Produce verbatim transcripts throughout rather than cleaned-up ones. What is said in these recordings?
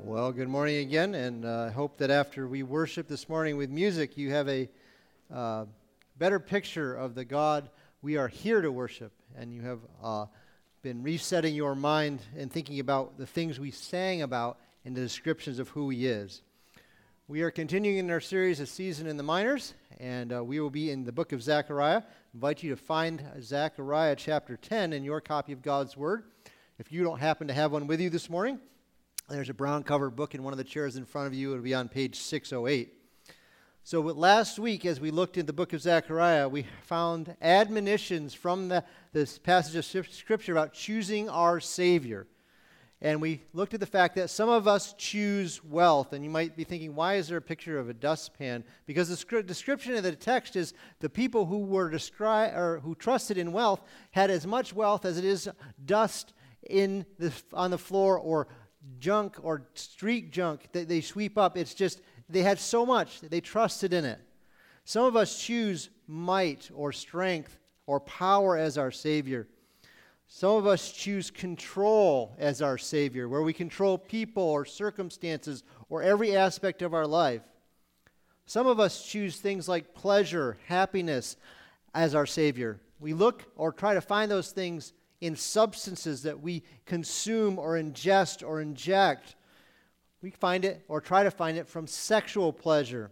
Well, good morning again, and I uh, hope that after we worship this morning with music, you have a uh, better picture of the God we are here to worship, and you have uh, been resetting your mind and thinking about the things we sang about and the descriptions of who He is. We are continuing in our series, A Season in the Minors, and uh, we will be in the book of Zechariah. I invite you to find Zechariah chapter ten in your copy of God's Word. If you don't happen to have one with you this morning, there's a brown covered book in one of the chairs in front of you. It'll be on page six oh eight. So last week, as we looked in the book of Zechariah, we found admonitions from the, this passage of Scripture about choosing our Savior. And we looked at the fact that some of us choose wealth. And you might be thinking, why is there a picture of a dustpan? Because the script, description of the text is the people who were descri- or who trusted in wealth had as much wealth as it is dust in the, on the floor or junk or street junk that they sweep up. It's just, they had so much that they trusted in it. Some of us choose might or strength or power as our Savior. Some of us choose control as our Savior, where we control people or circumstances or every aspect of our life. Some of us choose things like pleasure, happiness as our Savior. We look or try to find those things in substances that we consume or ingest or inject. We find it or try to find it from sexual pleasure.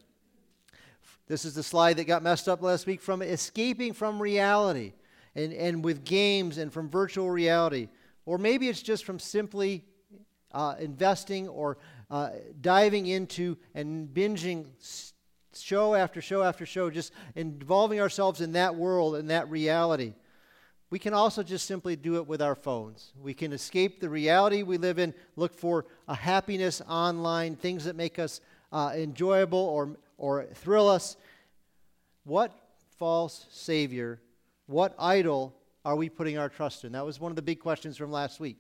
This is the slide that got messed up last week, from escaping from reality and, and with games and from virtual reality. Or maybe it's just from simply uh, investing or uh, diving into and binging show after show after show, just involving ourselves in that world and that reality. We can also just simply do it with our phones. We can escape the reality we live in, look for a happiness online, things that make us uh, enjoyable or, or thrill us. What false savior, what idol are we putting our trust in? That was one of the big questions from last week.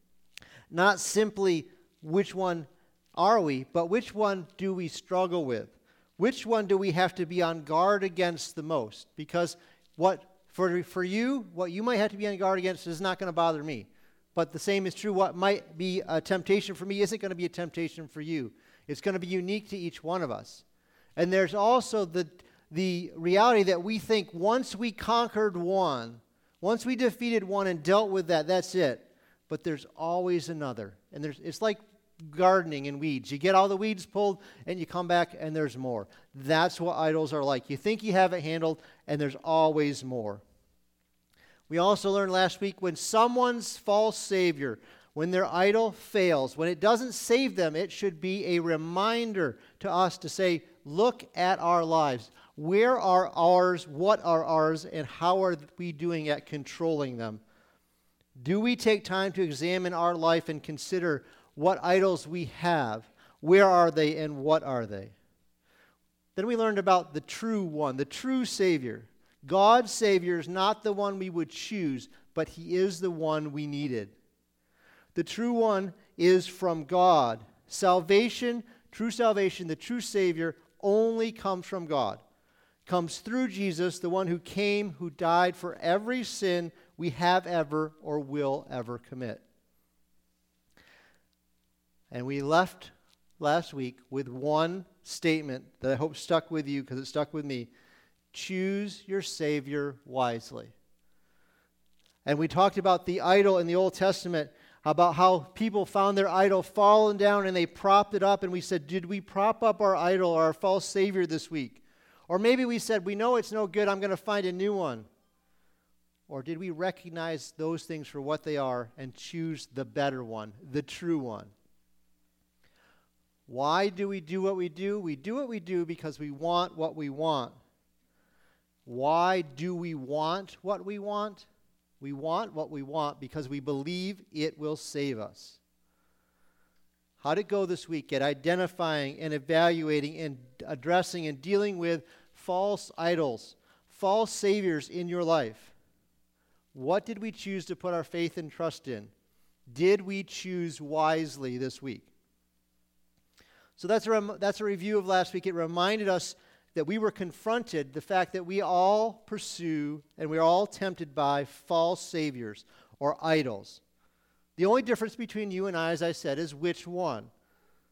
Not simply which one are we, but which one do we struggle with? Which one do we have to be on guard against the most? Because what For, for you, what you might have to be on guard against is not going to bother me. But the same is true. What might be a temptation for me isn't going to be a temptation for you. It's going to be unique to each one of us. And there's also the, the reality that we think once we conquered one, once we defeated one and dealt with that, that's it. But there's always another. And there's it's like gardening and weeds. You get all the weeds pulled and you come back and there's more. That's what idols are like. You think you have it handled and there's always more. We also learned last week, when someone's false savior, when their idol fails, when it doesn't save them, it should be a reminder to us to say, look at our lives. Where are ours? What are ours? And how are we doing at controlling them? Do we take time to examine our life and consider what idols we have? Where are they and what are they? Then we learned about the true one, the true Savior. God's Savior is not the one we would choose, but He is the one we needed. The true one is from God. Salvation, true salvation, the true Savior only comes from God. Comes through Jesus, the one who came, who died for every sin we have ever or will ever commit. And we left last week with one statement that I hope stuck with you, because it stuck with me. Choose your Savior wisely. And we talked about the idol in the Old Testament, about how people found their idol fallen down and they propped it up. And we said, did we prop up our idol or our false Savior this week? Or maybe we said, we know it's no good, I'm going to find a new one. Or did we recognize those things for what they are and choose the better one, the true one? Why do we do what we do? We do what we do because we want what we want. Why do we want what we want? We want what we want because we believe it will save us. How'd it go this week at identifying and evaluating and addressing and dealing with false idols, false saviors in your life? What did we choose to put our faith and trust in? Did we choose wisely this week? So that's a, rem- that's a review of last week. It reminded us that we were confronted, the fact that we all pursue and we're all tempted by false saviors or idols. The only difference between you and I, as I said, is which one.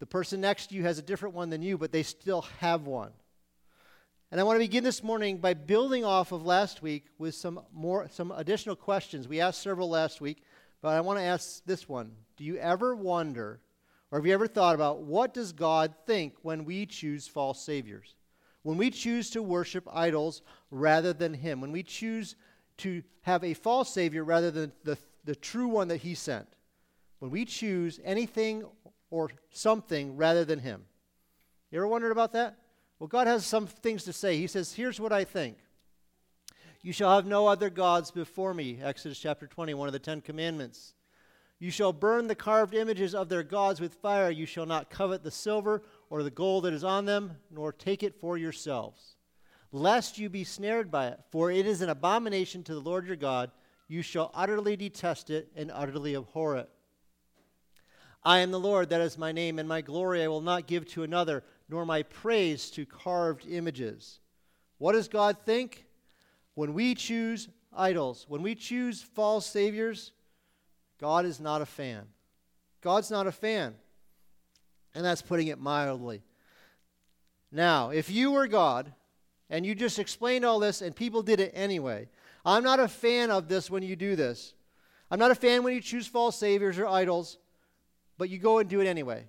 The person next to you has a different one than you, but they still have one. And I want to begin this morning by building off of last week with some more, some additional questions. We asked several last week, but I want to ask this one. Do you ever wonder, or have you ever thought about, what does God think when we choose false saviors? When we choose to worship idols rather than Him? When we choose to have a false savior rather than the, the true one that He sent? When we choose anything or something rather than Him? You ever wondered about that? Well, God has some things to say. He says, here's what I think. You shall have no other gods before me, Exodus chapter twenty, one of the Ten Commandments. You shall burn the carved images of their gods with fire. You shall not covet the silver or the gold that is on them, nor take it for yourselves, lest you be snared by it. For it is an abomination to the Lord your God. You shall utterly detest it and utterly abhor it. I am the Lord, that is my name, and my glory I will not give to another, nor my praise to carved images. What does God think? When we choose idols, when we choose false saviors, God is not a fan. God's not a fan. And that's putting it mildly. Now, if you were God, and you just explained all this, and people did it anyway, I'm not a fan of this when you do this. I'm not a fan when you choose false saviors or idols, but you go and do it anyway.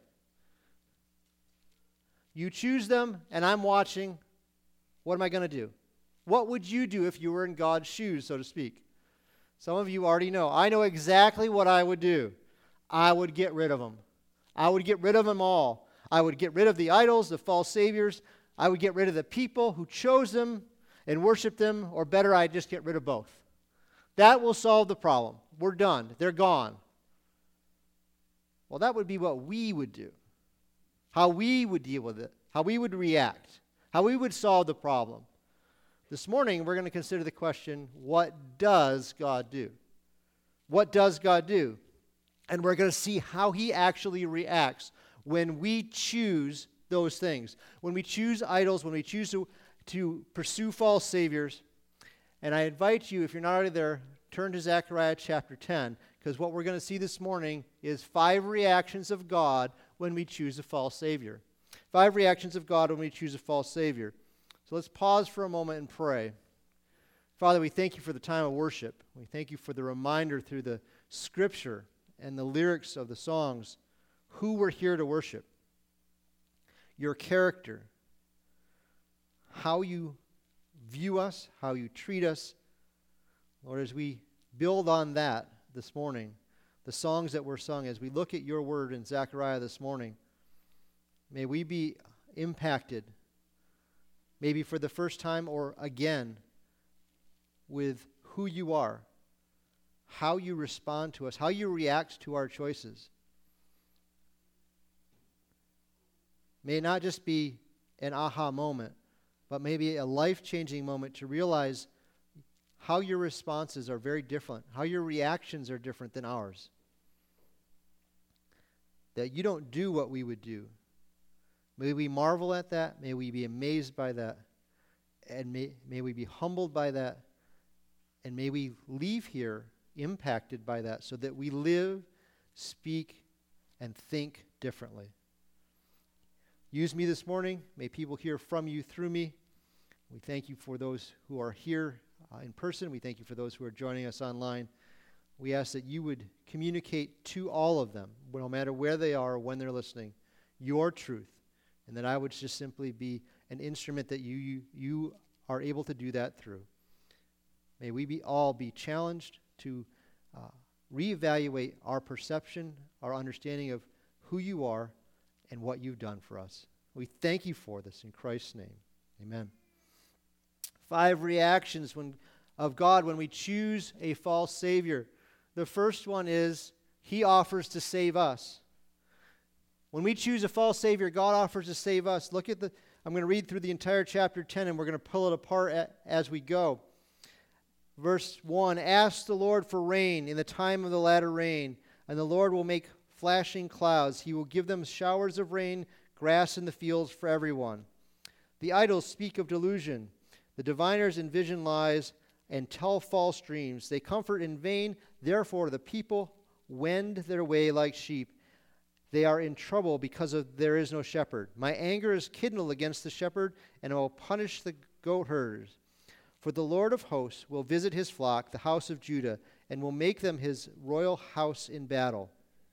You choose them, and I'm watching. What am I going to do? What would you do if you were in God's shoes, so to speak? Some of you already know. I know exactly what I would do. I would get rid of them. I would get rid of them all. I would get rid of the idols, the false saviors. I would get rid of the people who chose them and worshiped them, or better, I'd just get rid of both. That will solve the problem. We're done. They're gone. Well, that would be what we would do. How we would deal with it. How we would react. How we would solve the problem. This morning, we're going to consider the question, what does God do? What does God do? And we're going to see how He actually reacts when we choose those things. When we choose idols, when we choose to, to pursue false saviors. And I invite you, if you're not already there, turn to Zechariah chapter ten, because what we're going to see this morning is five reactions of God when we choose a false savior. Five reactions of God when we choose a false savior. So let's pause for a moment and pray. Father, we thank you for the time of worship. We thank you for the reminder through the scripture and the lyrics of the songs who we're here to worship. Your character, how you view us, how you treat us. Lord, as we build on that this morning, the songs that were sung, as we look at your word in Zechariah this morning, may we be impacted, maybe for the first time or again, with who you are, how you respond to us, how you react to our choices. May it not just be an aha moment, but maybe a life-changing moment to realize how your responses are very different, how your reactions are different than ours. That you don't do what we would do. May we marvel at that. May we be amazed by that. And may, may we be humbled by that. And may we leave here impacted by that so that we live, speak, and think differently. Use me this morning. May people hear from you through me. We thank you for those who are here uh, in person. We thank you for those who are joining us online. We ask that you would communicate to all of them, no matter where they are or when they're listening, your truth. And that I would just simply be an instrument that you, you, you are able to do that through. May we be all be challenged to uh, reevaluate our perception, our understanding of who you are and what you've done for us. We thank you for this in Christ's name. Amen. Five reactions when, of God when we choose a false savior. The first one is He offers to save us. When we choose a false savior, God offers to save us. Look at the, I'm going to read through the entire chapter ten, and we're going to pull it apart at, as we go. Verse one, ask the Lord for rain in the time of the latter rain, and the Lord will make flashing clouds. He will give them showers of rain, grass in the fields for everyone. The idols speak of delusion. The diviners envision lies and tell false dreams. They comfort in vain. Therefore, the people wend their way like sheep. They are in trouble because of there is no shepherd. My anger is kindled against the shepherd, and I will punish the goat herders. For the Lord of hosts will visit his flock, the house of Judah, and will make them his royal house in battle.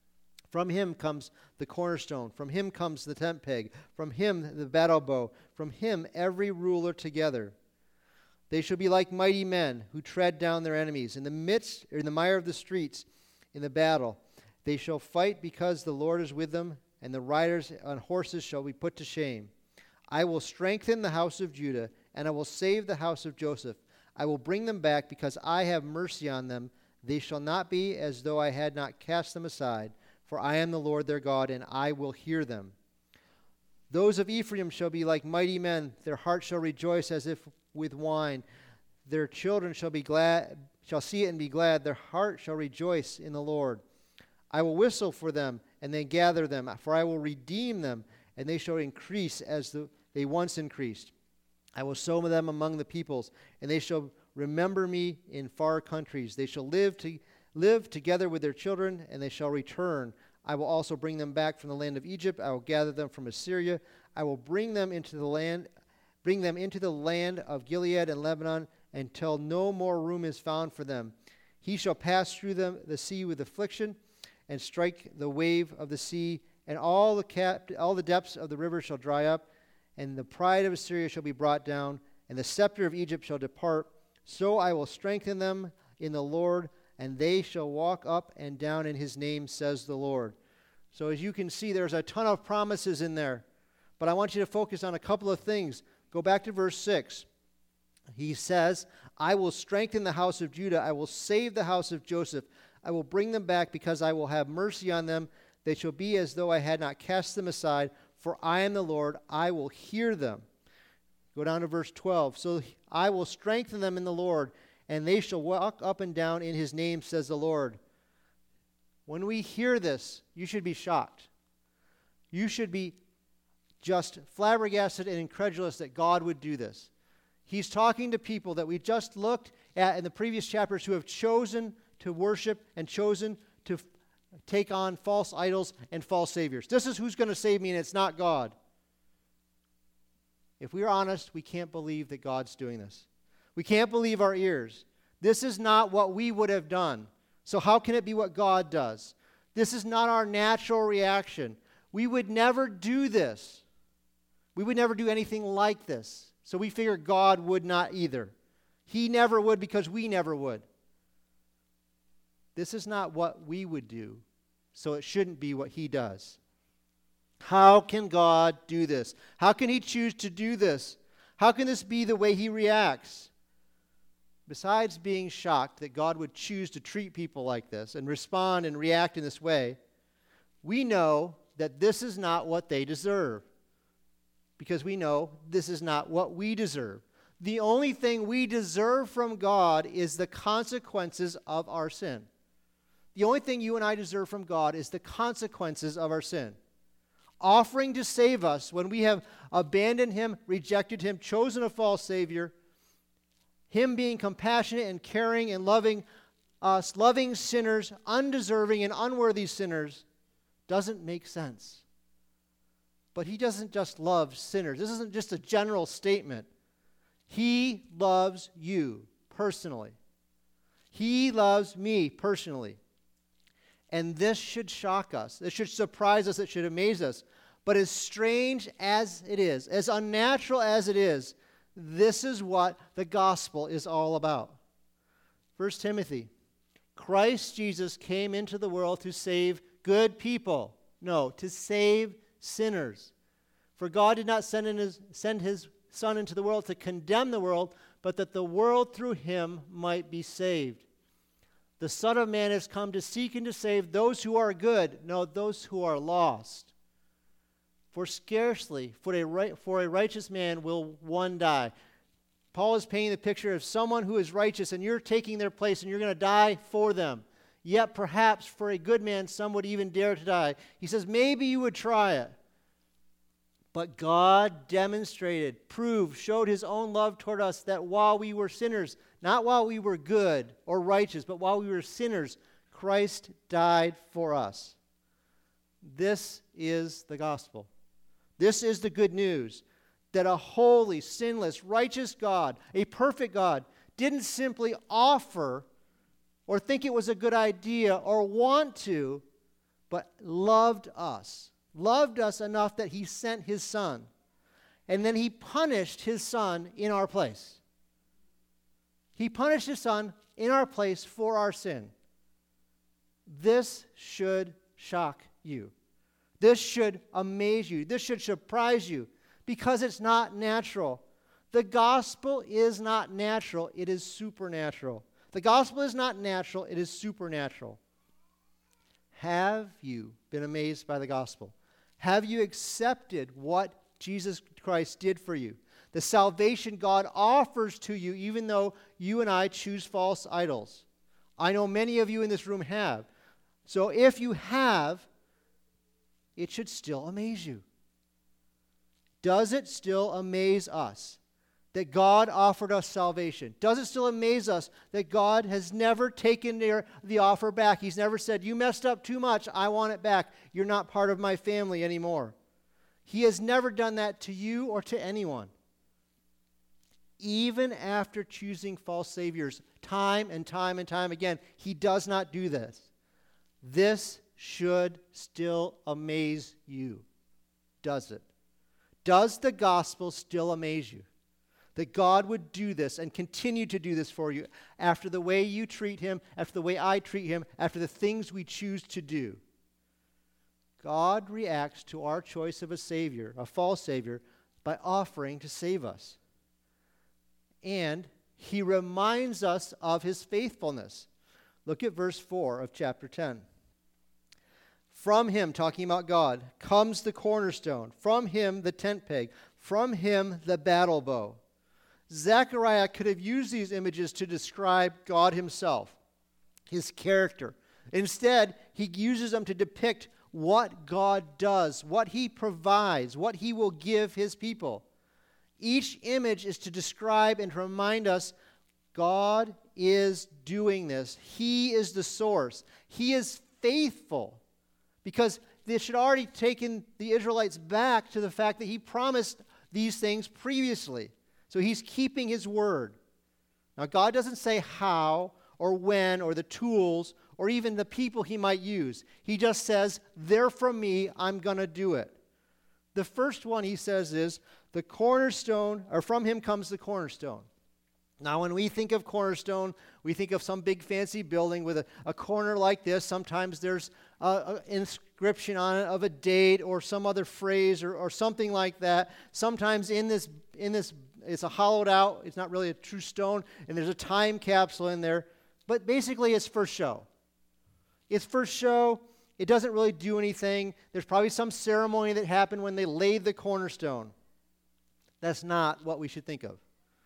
From him comes the cornerstone. From him comes the tent peg. From him the battle bow. From him every ruler together. They shall be like mighty men who tread down their enemies. In the midst, or in the mire of the streets, in the battle, they shall fight because the Lord is with them, and the riders on horses shall be put to shame. I will strengthen the house of Judah, and I will save the house of Joseph. I will bring them back because I have mercy on them. They shall not be as though I had not cast them aside, for I am the Lord their God, and I will hear them. Those of Ephraim shall be like mighty men. Their heart shall rejoice as if with wine. Their children shall be glad, shall see it and be glad. Their heart shall rejoice in the Lord. I will whistle for them, and then gather them, for I will redeem them, and they shall increase as the, they once increased. I will sow them among the peoples, and they shall remember me in far countries. They shall live to live together with their children, and they shall return. I will also bring them back from the land of Egypt. I will gather them from Assyria. I will bring them into the land, bring them into the land of Gilead and Lebanon, until no more room is found for them. He shall pass through them the sea with affliction, and strike the wave of the sea, and all the cap, all the depths of the river shall dry up, and the pride of Assyria shall be brought down, and the scepter of Egypt shall depart. So I will strengthen them in the Lord, and they shall walk up and down in his name, says the Lord. So as you can see, there's a ton of promises in there, but I want you to focus on a couple of things. Go back to verse six. He says, I will strengthen the house of Judah. I will save the house of Joseph. I will bring them back because I will have mercy on them. They shall be as though I had not cast them aside, for I am the Lord. I will hear them. Go down to verse twelve. So I will strengthen them in the Lord, and they shall walk up and down in his name, says the Lord. When we hear this, you should be shocked. You should be just flabbergasted and incredulous that God would do this. He's talking to people that we just looked at in the previous chapters who have chosen to worship and chosen to f- take on false idols and false saviors. This is who's going to save me, and it's not God. If we're honest, we can't believe that God's doing this. We can't believe our ears. This is not what we would have done. So how can it be what God does? This is not our natural reaction. We would never do this. We would never do anything like this. So we figure God would not either. He never would because we never would. This is not what we would do, so it shouldn't be what he does. How can God do this? How can he choose to do this? How can this be the way he reacts? Besides being shocked that God would choose to treat people like this and respond and react in this way, we know that this is not what they deserve, because we know this is not what we deserve. The only thing we deserve from God is the consequences of our sin. The only thing you and I deserve from God is the consequences of our sin. Offering to save us when we have abandoned him, rejected him, chosen a false savior, him being compassionate and caring and loving us, loving sinners, undeserving and unworthy sinners, doesn't make sense. But he doesn't just love sinners. This isn't just a general statement. He loves you personally. He loves me personally. And this should shock us. This should surprise us. It should amaze us. But as strange as it is, as unnatural as it is, this is what the gospel is all about. First Timothy, Christ Jesus came into the world to save good people. No, to save sinners. For God did not send, in his, send his Son into the world to condemn the world, but that the world through him might be saved. The Son of Man has come to seek and to save those who are good, no, those who are lost. For scarcely for a, right, for a righteous man will one die. Paul is painting the picture of someone who is righteous, and you're taking their place, and you're going to die for them. Yet perhaps for a good man, some would even dare to die. He says, maybe you would try it. But God demonstrated, proved, showed his own love toward us that while we were sinners, not while we were good or righteous, but while we were sinners, Christ died for us. This is the gospel. This is the good news that a holy, sinless, righteous God, a perfect God, didn't simply offer or think it was a good idea or want to, but loved us. Loved us enough that he sent his son. And then he punished his son in our place. He punished his son in our place for our sin. This should shock you. This should amaze you. This should surprise you because it's not natural. The gospel is not natural. It is supernatural. The gospel is not natural. It is supernatural. Have you been amazed by the gospel? Have you accepted what Jesus Christ did for you? The salvation God offers to you, even though you and I choose false idols. I know many of you in this room have. So if you have, it should still amaze you. Does it still amaze us that God offered us salvation? Does it still amaze us that God has never taken their, the offer back? He's never said, you messed up too much, I want it back. You're not part of my family anymore. He has never done that to you or to anyone. Even after choosing false saviors time and time and time again, he does not do this. This should still amaze you. Does it? Does the gospel still amaze you? That God would do this and continue to do this for you after the way you treat him, after the way I treat him, after the things we choose to do. God reacts to our choice of a savior, a false savior, by offering to save us. And he reminds us of his faithfulness. Look at verse four of chapter ten. From him, talking about God, comes the cornerstone. From him, the tent peg. From him, the battle bow. Zechariah could have used these images to describe God himself, his character. Instead, he uses them to depict what God does, what he provides, what he will give his people. Each image is to describe and to remind us God is doing this. He is the source. He is faithful. Because this should already taken the Israelites back to the fact that he promised these things previously. So he's keeping his word. Now, God doesn't say how or when or the tools or even the people he might use. He just says, they're from me, I'm going to do it. The first one he says is, the cornerstone, or from him comes the cornerstone. Now, when we think of cornerstone, we think of some big fancy building with a, a corner like this. Sometimes there's an inscription on it of a date or some other phrase or, or something like that. Sometimes in this, in this, it's a hollowed out, it's not really a true stone, and there's a time capsule in there. But basically, it's for show. It's for show. It doesn't really do anything. There's probably some ceremony that happened when they laid the cornerstone. That's not what we should think of.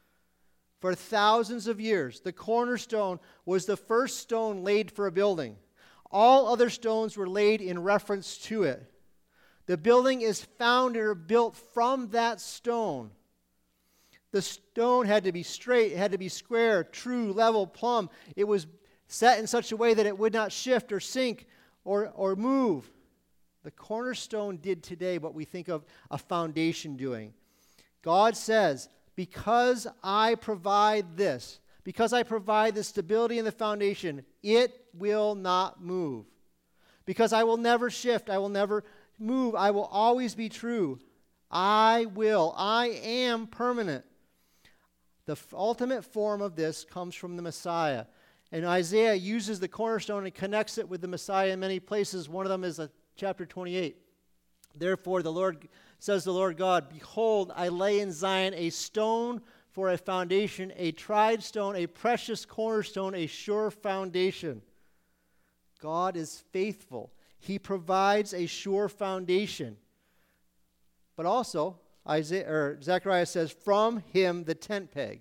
For thousands of years, the cornerstone was the first stone laid for a building. All other stones were laid in reference to it. The building is founded or built from that stone. The stone had to be straight, it had to be square, true, level, plumb. It was set in such a way that it would not shift or sink or, or move. The cornerstone did today what we think of a foundation doing. God says, because I provide this, because I provide the stability in the foundation, it will not move. Because I will never shift, I will never move, I will always be true. I will, I am permanent. The f- ultimate form of this comes from the Messiah. And Isaiah uses the cornerstone and connects it with the Messiah in many places. One of them is uh, chapter twenty-eight. Therefore, the Lord says the Lord God, behold, I lay in Zion a stone for a foundation, a tried stone, a precious cornerstone, a sure foundation. God is faithful. He provides a sure foundation. But also, Isaiah, or Zechariah says, from him the tent peg.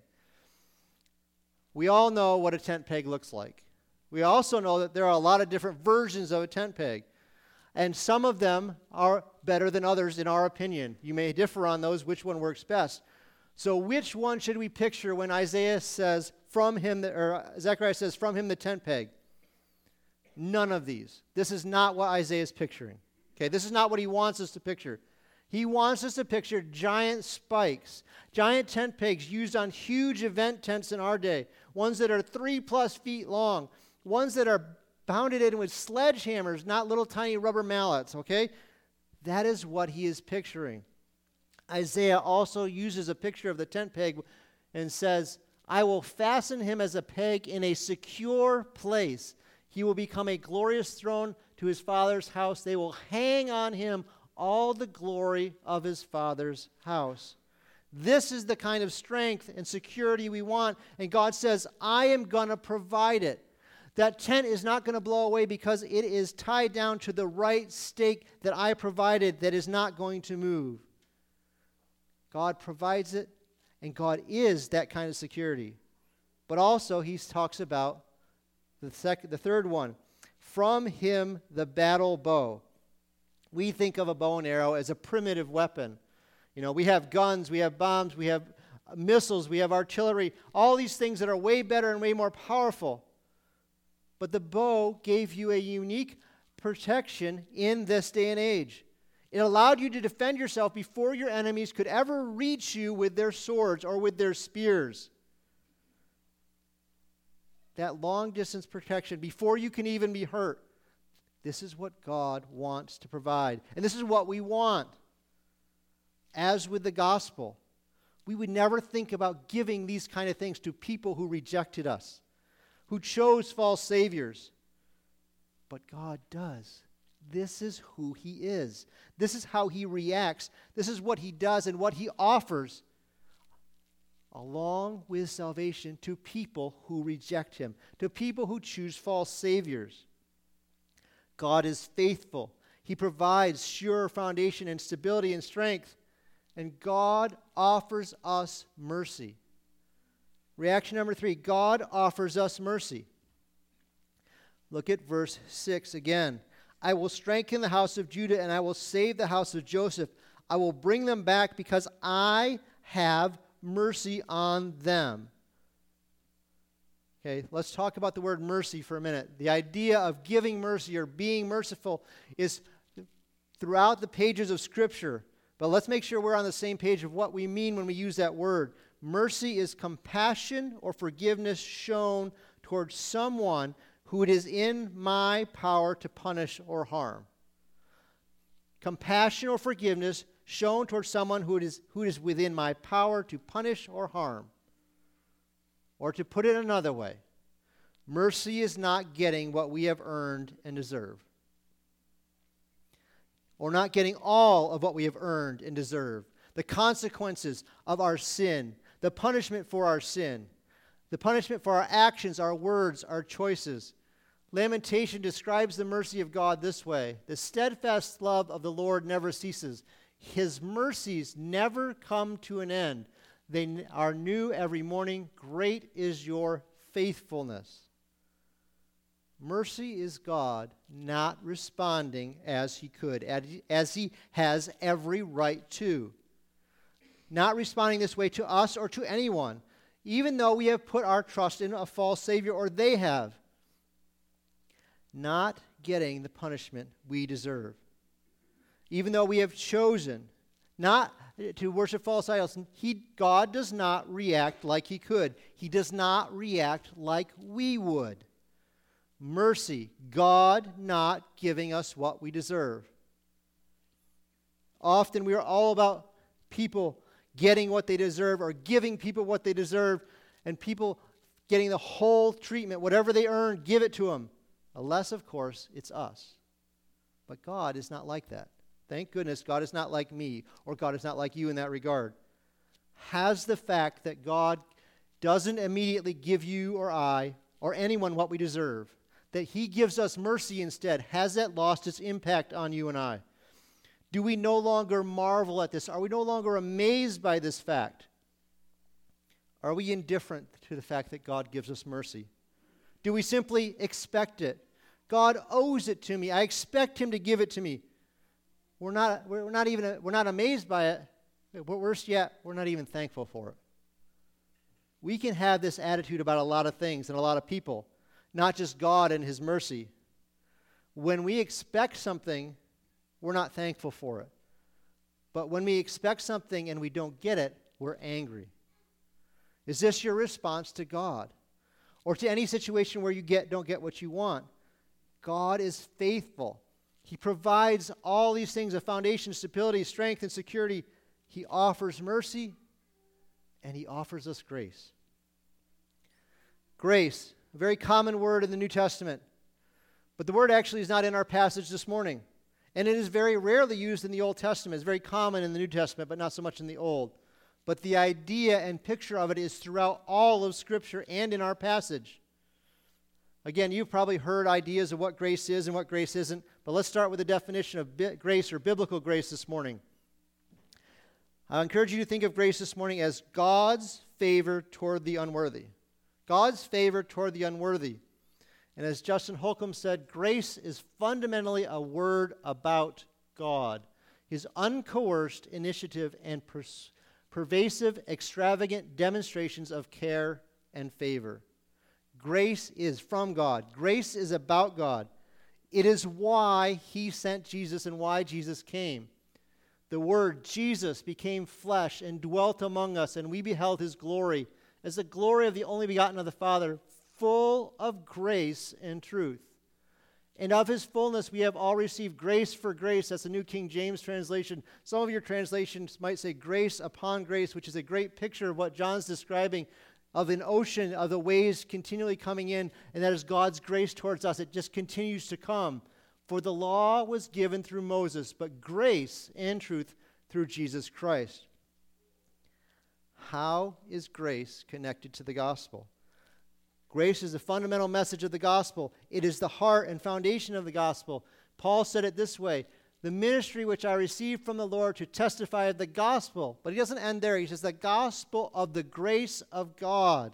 We all know what a tent peg looks like. We also know that there are a lot of different versions of a tent peg. And some of them are better than others in our opinion. You may differ on those, which one works best. So which one should we picture when Isaiah says, from him, the, or Zechariah says, from him the tent peg? None of these. This is not what Isaiah is picturing. Okay, this is not what he wants us to picture. He wants us to picture giant spikes, giant tent pegs used on huge event tents in our day, ones that are three plus feet long, ones that are pounded in with sledgehammers, not little tiny rubber mallets, okay? That is what he is picturing. Isaiah also uses a picture of the tent peg and says, I will fasten him as a peg in a secure place. He will become a glorious throne to his father's house. They will hang on him all the glory of his father's house. This is the kind of strength and security we want. And God says, I am going to provide it. That tent is not going to blow away because it is tied down to the right stake that I provided that is not going to move. God provides it, and God is that kind of security. But also, he talks about the second, the third one, from him the battle bow. We think of a bow and arrow as a primitive weapon. You know, we have guns, we have bombs, we have missiles, we have artillery, all these things that are way better and way more powerful. But the bow gave you a unique protection in this day and age. It allowed you to defend yourself before your enemies could ever reach you with their swords or with their spears. That long-distance protection before you can even be hurt. This is what God wants to provide. And this is what we want. As with the gospel, we would never think about giving these kind of things to people who rejected us, who chose false saviors. But God does. This is who he is. This is how he reacts. This is what he does and what he offers, along with salvation to people who reject him, to people who choose false saviors. God is faithful. He provides sure foundation and stability and strength. And God offers us mercy. Reaction number three, God offers us mercy. Look at verse six again. I will strengthen the house of Judah, and I will save the house of Joseph. I will bring them back because I have mercy on them. Okay, let's talk about the word mercy for a minute. The idea of giving mercy or being merciful is throughout the pages of Scripture. But let's make sure we're on the same page of what we mean when we use that word. Mercy is compassion or forgiveness shown towards someone who it is in my power to punish or harm. Compassion or forgiveness shown towards someone who it is, who it is within my power to punish or harm. Or to put it another way, mercy is not getting what we have earned and deserve. Or not getting all of what we have earned and deserve. The consequences of our sin, the punishment for our sin, the punishment for our actions, our words, our choices. Lamentation describes the mercy of God this way. The steadfast love of the Lord never ceases. His mercies never come to an end. They are new every morning. Great is your faithfulness. Mercy is God not responding as he could, as he has every right to. Not responding this way to us or to anyone, even though we have put our trust in a false Savior or they have. Not getting the punishment we deserve. Even though we have chosen not to worship false idols, he, God does not react like he could. He does not react like we would. Mercy, God not giving us what we deserve. Often we are all about people getting what they deserve or giving people what they deserve, and people getting the whole treatment. Whatever they earn, give it to them. Unless, of course, it's us. But God is not like that. Thank goodness God is not like me, or God is not like you in that regard. Has the fact that God doesn't immediately give you or I or anyone what we deserve, that he gives us mercy instead, has that lost its impact on you and I? Do we no longer marvel at this? Are we no longer amazed by this fact? Are we indifferent to the fact that God gives us mercy? Do we simply expect it? God owes it to me. I expect him to give it to me. We're not, we're not even, we're not amazed by it. But worse yet, we're not even thankful for it. We can have this attitude about a lot of things and a lot of people, not just God and his mercy. When we expect something, we're not thankful for it. But when we expect something and we don't get it, we're angry. Is this your response to God? Or to any situation where you get don't get what you want? God is faithful. He provides all these things, a foundation, stability, strength, and security. He offers mercy, and he offers us grace. Grace, a very common word in the New Testament. But the word actually is not in our passage this morning. And it is very rarely used in the Old Testament. It's very common in the New Testament, but not so much in the Old. But the idea and picture of it is throughout all of Scripture and in our passage. Again, you've probably heard ideas of what grace is and what grace isn't, but let's start with the definition of bi- grace or biblical grace this morning. I encourage you to think of grace this morning as God's favor toward the unworthy. God's favor toward the unworthy. And as Justin Holcomb said, grace is fundamentally a word about God, his uncoerced initiative and pers- pervasive, extravagant demonstrations of care and favor. Grace is from God. Grace is about God. It is why he sent Jesus and why Jesus came. The Word, Jesus, became flesh and dwelt among us, and we beheld his glory as the glory of the only begotten of the Father, full of grace and truth. And of his fullness we have all received grace for grace. That's the New King James translation. Some of your translations might say grace upon grace, which is a great picture of what John's describing of an ocean of the waves continually coming in, and that is God's grace towards us. It just continues to come. For the law was given through Moses, but grace and truth through Jesus Christ. How is grace connected to the gospel? Grace is the fundamental message of the gospel. It is the heart and foundation of the gospel. Paul said it this way, the ministry which I received from the Lord to testify of the gospel. But he doesn't end there. He says the gospel of the grace of God.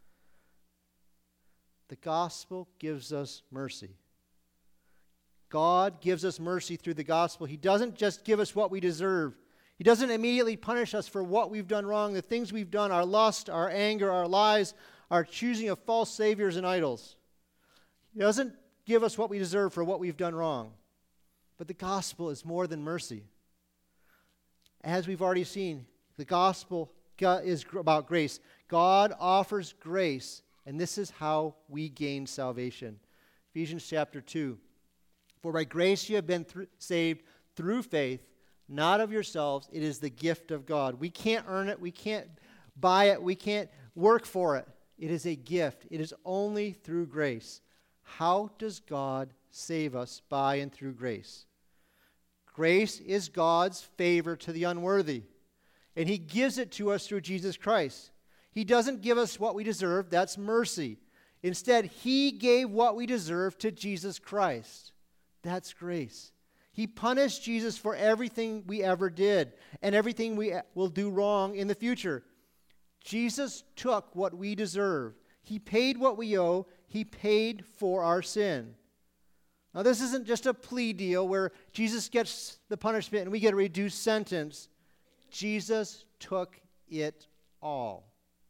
The gospel gives us mercy. God gives us mercy through the gospel. He doesn't just give us what we deserve. He doesn't immediately punish us for what we've done wrong, the things we've done, our lust, our anger, our lies, our choosing of false saviors and idols. He doesn't give us what we deserve for what we've done wrong. But the gospel is more than mercy. As we've already seen, the gospel is about grace. God offers grace, and this is how we gain salvation. Ephesians chapter two. For by grace you have been th- saved through faith, not of yourselves. It is the gift of God. We can't earn it. We can't buy it. We can't work for it. It is a gift. It is only through grace. How does God save us by and through grace? Grace is God's favor to the unworthy, and he gives it to us through Jesus Christ. He doesn't give us what we deserve. That's mercy. Instead, he gave what we deserve to Jesus Christ. That's grace. He punished Jesus for everything we ever did and everything we will do wrong in the future. Jesus took what we deserve. He paid what we owe. He paid for our sin. Now, this isn't just a plea deal where Jesus gets the punishment and we get a reduced sentence. Jesus took it all.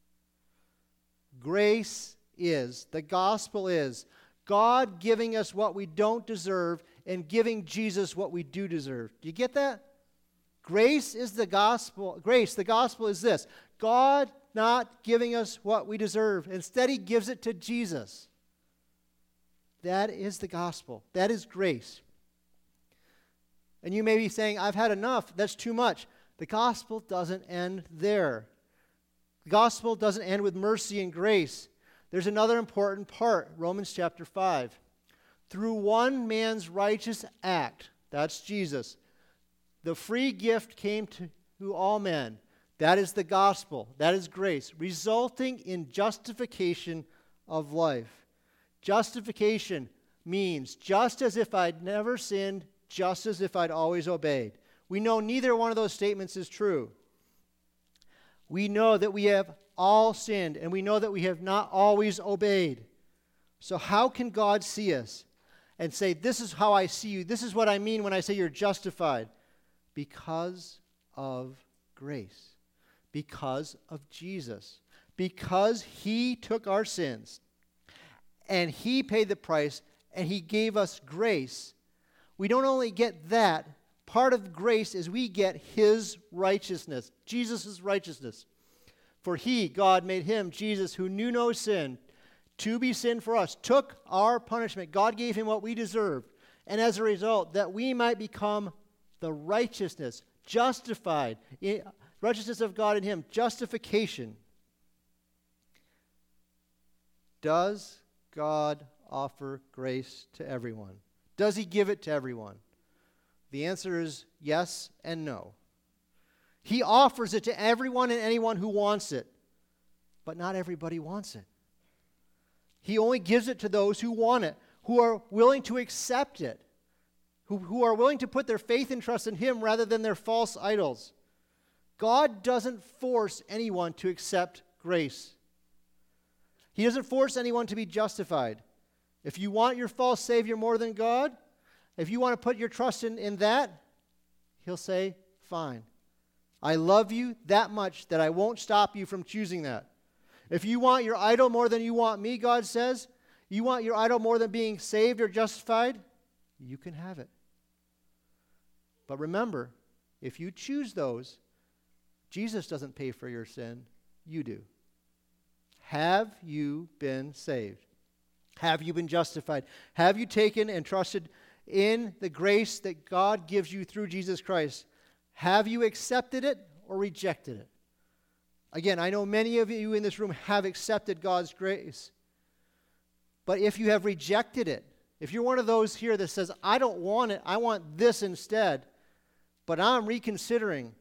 Grace is, the gospel is, God giving us what we don't deserve and giving Jesus what we do deserve. Do you get that? Grace is the gospel. Grace, the gospel is this. God not giving us what we deserve. Instead, he gives it to Jesus. That is the gospel. That is grace. And you may be saying, I've had enough. That's too much. The gospel doesn't end there. The gospel doesn't end with mercy and grace. There's another important part, Romans chapter five. Through one man's righteous act, that's Jesus, the free gift came to, to all men. That is the gospel. That is grace, resulting in justification of life. Justification means just as if I'd never sinned, just as if I'd always obeyed. We know neither one of those statements is true. We know that we have all sinned, and we know that we have not always obeyed. So how can God see us and say, this is how I see you, this is what I mean when I say you're justified? Because of grace. Because of Jesus. Because he took our sins, and he paid the price, and he gave us grace. We don't only get that, part of grace is we get his righteousness, Jesus' righteousness. For he, God, made him, Jesus, who knew no sin, to be sin for us, took our punishment. God gave him what we deserved. And as a result, that we might become the righteousness, justified, righteousness of God in him, justification. Does God offer grace to everyone? Does he give it to everyone? The answer is yes and no. He offers it to everyone and anyone who wants it, but not everybody wants it. He only gives it to those who want it, who are willing to accept it, who, who are willing to put their faith and trust in him rather than their false idols. God doesn't force anyone to accept grace. He doesn't force anyone to be justified. If you want your false savior more than God, if you want to put your trust in, in that, he'll say, fine. I love you that much that I won't stop you from choosing that. If you want your idol more than you want me, God says, you want your idol more than being saved or justified, you can have it. But remember, if you choose those, Jesus doesn't pay for your sin, you do. Have you been saved? Have you been justified? Have you taken and trusted in the grace that God gives you through Jesus Christ? Have you accepted it or rejected it? Again, I know many of you in this room have accepted God's grace. But if you have rejected it, if you're one of those here that says, I don't want it, I want this instead, but I'm reconsidering.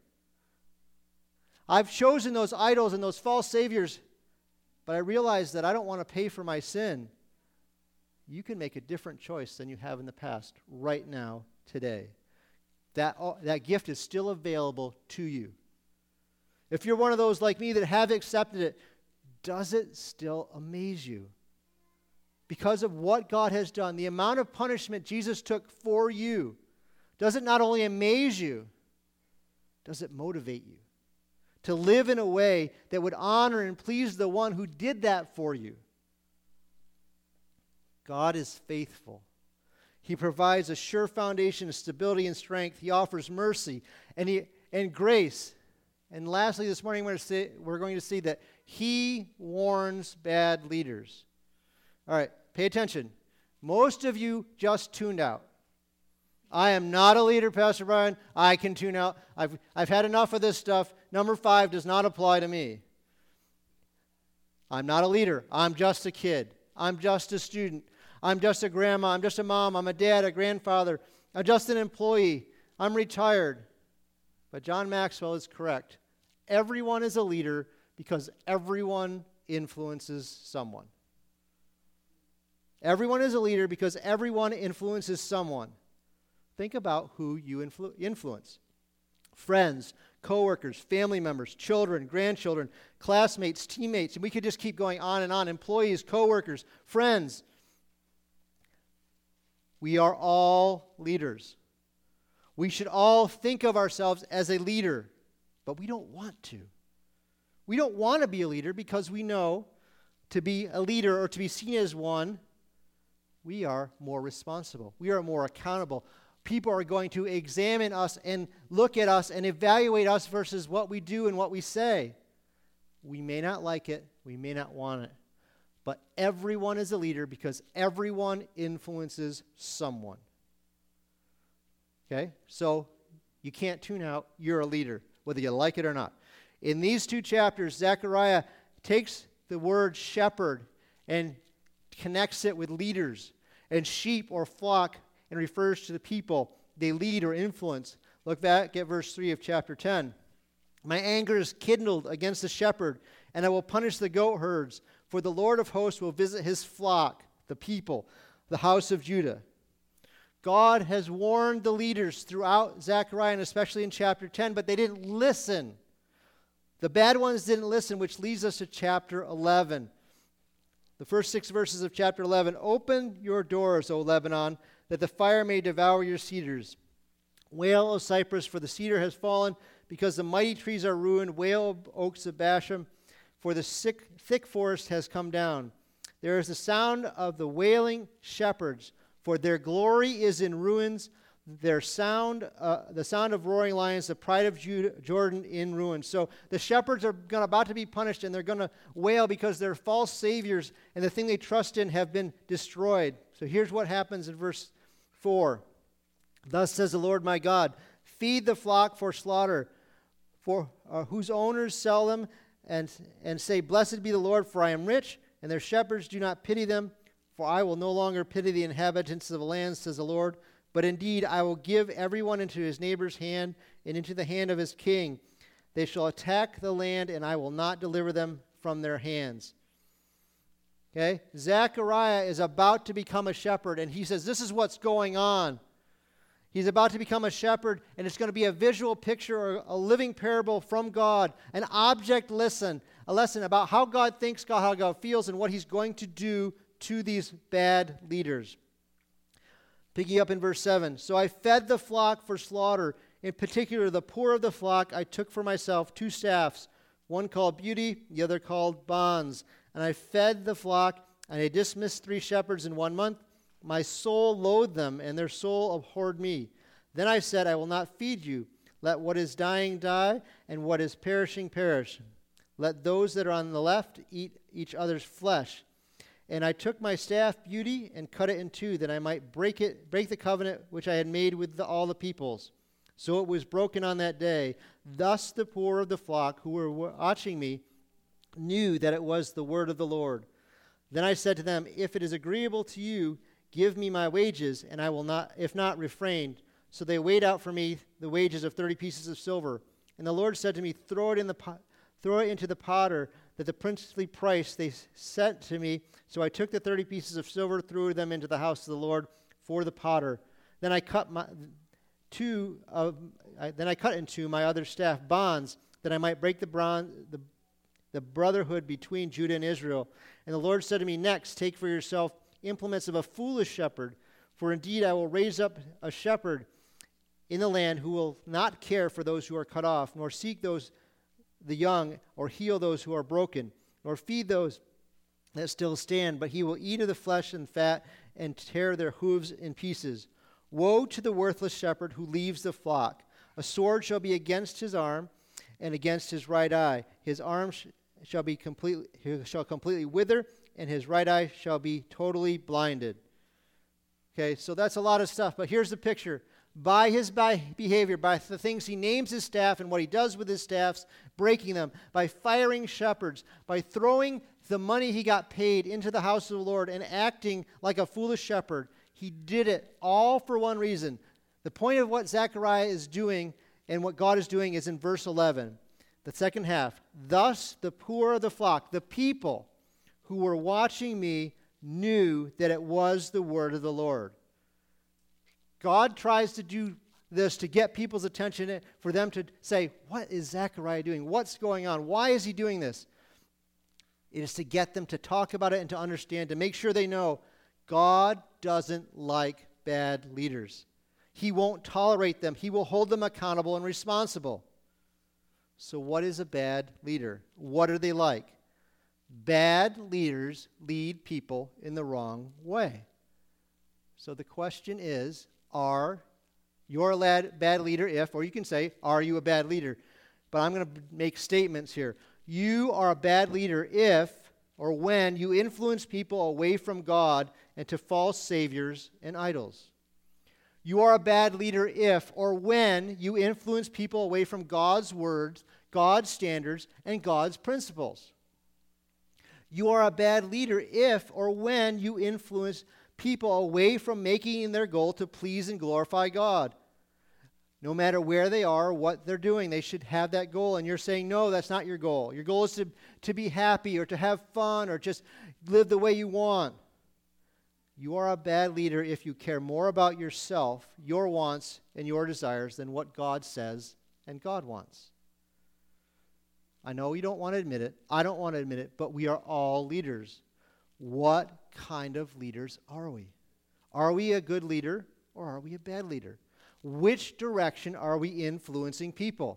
I've chosen those idols and those false saviors, but I realize that I don't want to pay for my sin. You can make a different choice than you have in the past right now, today. That, that gift is still available to you. If you're one of those like me that have accepted it, does it still amaze you? Because of what God has done, the amount of punishment Jesus took for you, does it not only amaze you, does it motivate you to live in a way that would honor and please the one who did that for you? God is faithful. He provides a sure foundation of stability and strength. He offers mercy and, he, and grace. And lastly, this morning we're going, to see, we're going to see that he warns bad leaders. All right, pay attention. Most of you just tuned out. I am not a leader, Pastor Brian. I can tune out. I've, I've had enough of this stuff. Number five does not apply to me. I'm not a leader. I'm just a kid. I'm just a student. I'm just a grandma. I'm just a mom. I'm a dad, a grandfather. I'm just an employee. I'm retired. But John Maxwell is correct. Everyone is a leader because everyone influences someone. Everyone is a leader because everyone influences someone. Think about who you influ- influence. Friends, coworkers, family members, children, grandchildren, classmates, teammates, and we could just keep going on and on. Employees, coworkers, friends. We are all leaders. We should all think of ourselves as a leader, but we don't want to. We don't want to be a leader because we know to be a leader or to be seen as one, we are more responsible. We are more accountable. People are going to examine us and look at us and evaluate us versus what we do and what we say. We may not like it. We may not want it. But everyone is a leader because everyone influences someone. Okay? So you can't tune out. You're a leader, whether you like it or not. In these two chapters, Zechariah takes the word shepherd and connects it with leaders, and sheep or flock, and refers to the people they lead or influence. Look back at verse three of chapter ten. My anger is kindled against the shepherd, and I will punish the goat herds, for the Lord of hosts will visit his flock, the people, the house of Judah. God has warned the leaders throughout Zechariah, and especially in chapter ten, but they didn't listen. The bad ones didn't listen, which leads us to chapter eleven. The first six verses of chapter eleven. Open your doors, O Lebanon, that the fire may devour your cedars. Wail, O Cypress, for the cedar has fallen, because the mighty trees are ruined. Wail, O oaks of Bashan, for the sick, thick forest has come down. There is the sound of the wailing shepherds, for their glory is in ruins. their sound, uh, the sound of roaring lions, the pride of Judah, Jordan in ruins. So the shepherds are gonna, about to be punished, and they're going to wail because their false saviors and the thing they trust in have been destroyed. So here's what happens in verse four. Thus says the Lord my God, feed the flock for slaughter, for uh, whose owners sell them, and, and say, blessed be the Lord, for I am rich, and their shepherds do not pity them, for I will no longer pity the inhabitants of the land, says the Lord. But indeed, I will give everyone into his neighbor's hand and into the hand of his king. They shall attack the land, and I will not deliver them from their hands. Okay? Zechariah is about to become a shepherd, and he says, this is what's going on. He's about to become a shepherd, and it's going to be a visual picture or a living parable from God, an object lesson, a lesson about how God thinks, God, how God feels, and what he's going to do to these bad leaders. Picking up in verse seven, so I fed the flock for slaughter. In particular, the poor of the flock I took for myself two staffs, one called Beauty, the other called Bonds. And I fed the flock, and I dismissed three shepherds in one month. My soul loathed them, and their soul abhorred me. Then I said, I will not feed you. Let what is dying die, and what is perishing perish. Let those that are on the left eat each other's flesh. And I took my staff, Beauty, and cut it in two, that I might break it, break the covenant which I had made with the, all the peoples. So it was broken on that day. Thus the poor of the flock who were watching me knew that it was the word of the Lord. Then I said to them, if it is agreeable to you, give me my wages, and I will not, if not, refrain. So they weighed out for me the wages of thirty pieces of silver. And the Lord said to me, throw it in the pot, throw it into the potter, that the princely price they sent to me. So I took the thirty pieces of silver, threw them into the house of the Lord for the potter. Then I cut my two of, I, then I cut in two my other staff, Bonds, that I might break the bronze, the, the brotherhood between Judah and Israel. And the Lord said to me, next, take for yourself implements of a foolish shepherd, for indeed I will raise up a shepherd in the land who will not care for those who are cut off, nor seek those the young, or heal those who are broken, nor feed those that still stand, but he will eat of the flesh and fat and tear their hooves in pieces. Woe to the worthless shepherd who leaves the flock. A sword shall be against his arm and against his right eye. His arm sh- shall be completely shall completely wither, and his right eye shall be totally blinded. Okay, so that's a lot of stuff, but here's the picture. By his by behavior, by the things he names his staff and what he does with his staffs, breaking them, by firing shepherds, by throwing the money he got paid into the house of the Lord and acting like a foolish shepherd, he did it all for one reason. The point of what Zechariah is doing and what God is doing is in verse eleven, the second half. Thus the poor of the flock, the people who were watching me, knew that it was the word of the Lord. God tries to do this to get people's attention, for them to say, what is Zechariah doing? What's going on? Why is he doing this? It is to get them to talk about it and to understand, to make sure they know God doesn't like bad leaders. He won't tolerate them. He will hold them accountable and responsible. So what is a bad leader? What are they like? Bad leaders lead people in the wrong way. So the question is, are you're a lad, bad leader if, or you can say, are you a bad leader? But I'm going to make statements here. You are a bad leader if or when you influence people away from God and to false saviors and idols. You are a bad leader if or when you influence people away from God's words, God's standards, and God's principles. You are a bad leader if or when you influence people away from making their goal to please and glorify God. No matter where they are or what they're doing, they should have that goal. And you're saying, no, that's not your goal. Your goal is to, to be happy or to have fun or just live the way you want. You are a bad leader if you care more about yourself, your wants, and your desires than what God says and God wants. I know you don't want to admit it. I don't want to admit it, but we are all leaders. What kind of leaders are we? Are we a good leader or are we a bad leader? Which direction are we influencing people?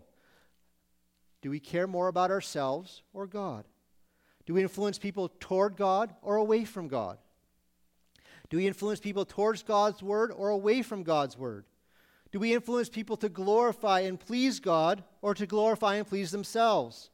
Do we care more about ourselves or God? Do we influence people toward God or away from God? Do we influence people towards God's word or away from God's word? Do we influence people to glorify and please God or to glorify and please themselves?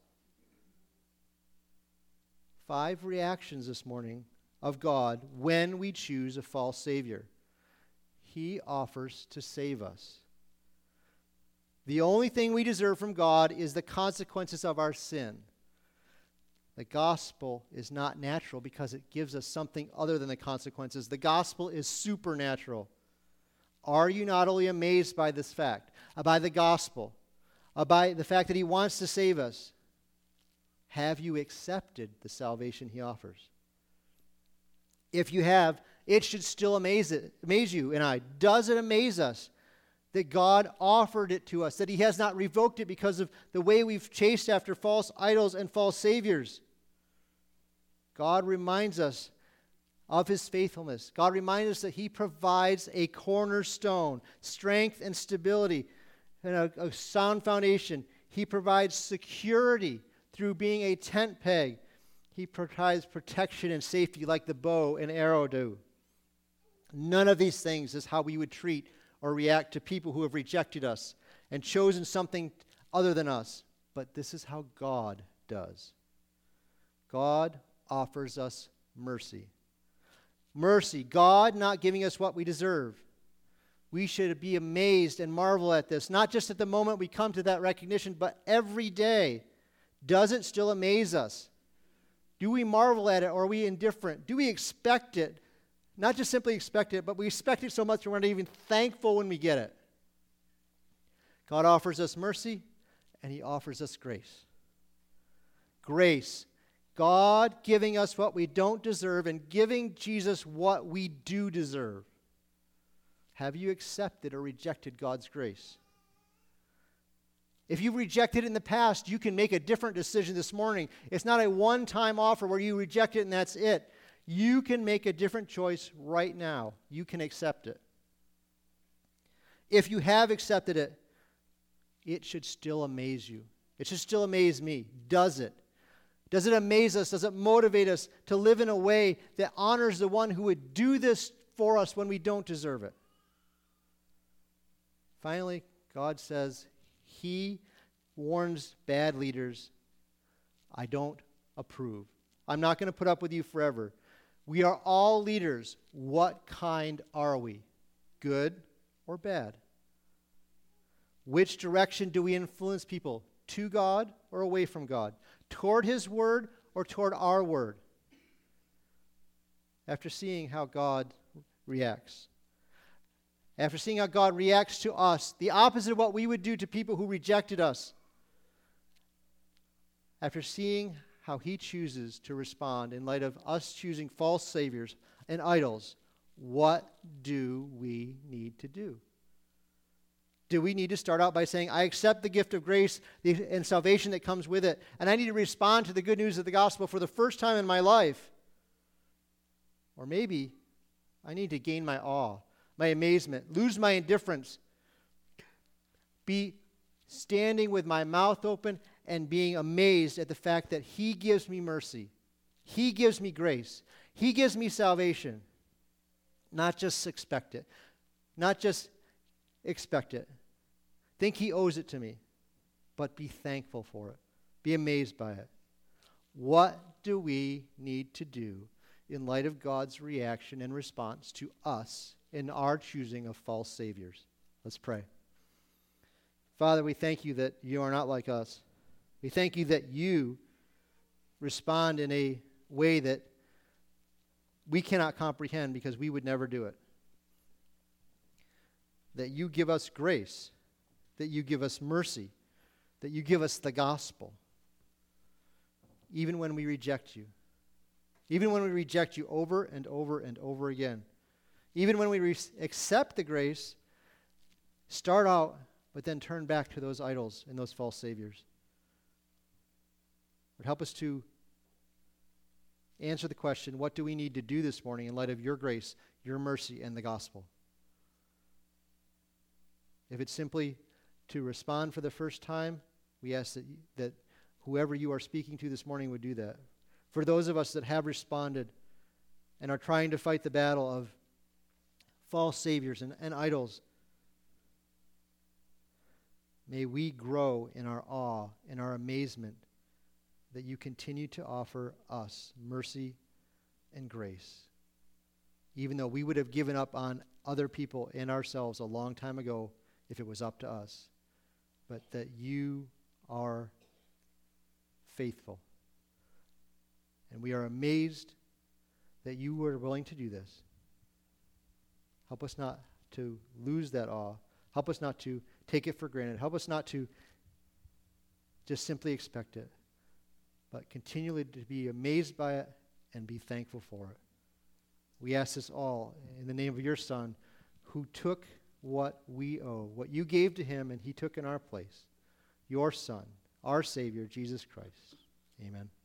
Five reactions this morning of God when we choose a false Savior. He offers to save us. The only thing we deserve from God is the consequences of our sin. The gospel is not natural because it gives us something other than the consequences. The gospel is supernatural. Are you not only amazed by this fact, uh, by the gospel, uh, by the fact that he wants to save us? Have you accepted the salvation he offers? If you have, it should still amaze it, amaze you and I. Does it amaze us that God offered it to us, that he has not revoked it because of the way we've chased after false idols and false saviors? God reminds us of his faithfulness. God reminds us that he provides a cornerstone, strength and stability, and a, a sound foundation. He provides security through being a tent peg. He provides protection and safety like the bow and arrow do. None of these things is how we would treat or react to people who have rejected us and chosen something other than us. But this is how God does. God offers us mercy. Mercy, God not giving us what we deserve. We should be amazed and marvel at this, not just at the moment we come to that recognition, but every day. Does it still amaze us? Do we marvel at it, or are we indifferent? Do we expect it? Not just simply expect it, but we expect it so much we're not even thankful when we get it. God offers us mercy, and he offers us grace. Grace. God giving us what we don't deserve and giving Jesus what we do deserve. Have you accepted or rejected God's grace? If you've rejected it in the past, you can make a different decision this morning. It's not a one-time offer where you reject it and that's it. You can make a different choice right now. You can accept it. If you have accepted it, it should still amaze you. It should still amaze me. Does it? Does it amaze us? Does it motivate us to live in a way that honors the one who would do this for us when we don't deserve it? Finally, God says, he warns bad leaders, I don't approve. I'm not going to put up with you forever. We are all leaders. What kind are we? Good or bad? Which direction do we influence people? To God or away from God? Toward his word or toward our word? After seeing how God reacts. After seeing how God reacts to us, the opposite of what we would do to people who rejected us. After seeing how he chooses to respond in light of us choosing false saviors and idols, what do we need to do? Do we need to start out by saying, I accept the gift of grace and salvation that comes with it, and I need to respond to the good news of the gospel for the first time in my life? Or maybe I need to gain my awe, my amazement, lose my indifference, be standing with my mouth open and being amazed at the fact that he gives me mercy. He gives me grace. He gives me salvation. Not just expect it. Not just expect it. Think he owes it to me, but be thankful for it. Be amazed by it. What do we need to do in light of God's reaction and response to us in our choosing of false saviors? Let's pray. Father, we thank you that you are not like us. We thank you that you respond in a way that we cannot comprehend because we would never do it. That you give us grace, that you give us mercy, that you give us the gospel, even when we reject you. Even when we reject you over and over and over again. Even when we re- accept the grace, start out, but then turn back to those idols and those false saviors. But help us to answer the question, what do we need to do this morning in light of your grace, your mercy, and the gospel? If it's simply to respond for the first time, we ask that, that whoever you are speaking to this morning would do that. For those of us that have responded and are trying to fight the battle of false saviors and, and idols, May we grow in our awe and our amazement that you continue to offer us mercy and grace. Even though we would have given up on other people and ourselves a long time ago if it was up to us. But that you are faithful. And we are amazed that you were willing to do this. Help us not to lose that awe. Help us not to take it for granted. Help us not to just simply expect it, but continually to be amazed by it and be thankful for it. We ask this all in the name of your Son, who took what we owe, what you gave to him and he took in our place. Your Son, our Savior, Jesus Christ. Amen.